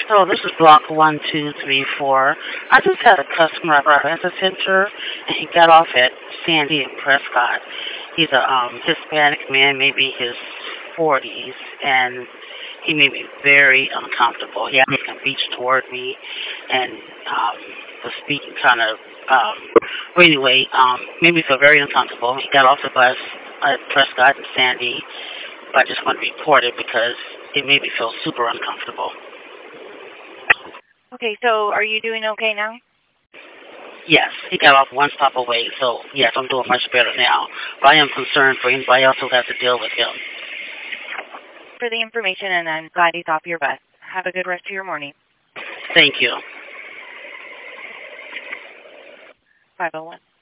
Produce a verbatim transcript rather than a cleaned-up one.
Oh, this is block one, two, three, four. I just had a customer at our Rent Center, and he got off at Sandy and Prescott. He's a um, Hispanic man, maybe his forties, and he made me very uncomfortable. He had me reach toward me, and um, was speaking kind of. Um, well, anyway, um, made me feel very uncomfortable. He got off the bus at Prescott and Sandy. I just want to report it because it made me feel super uncomfortable. Okay, so are you doing okay now? Yes, he got off one stop away, so yes, I'm doing much better now. But I am concerned for anybody else who has to deal with him. For the information, and I'm glad he's off your bus. Have a good rest of your morning. Thank you. five oh one.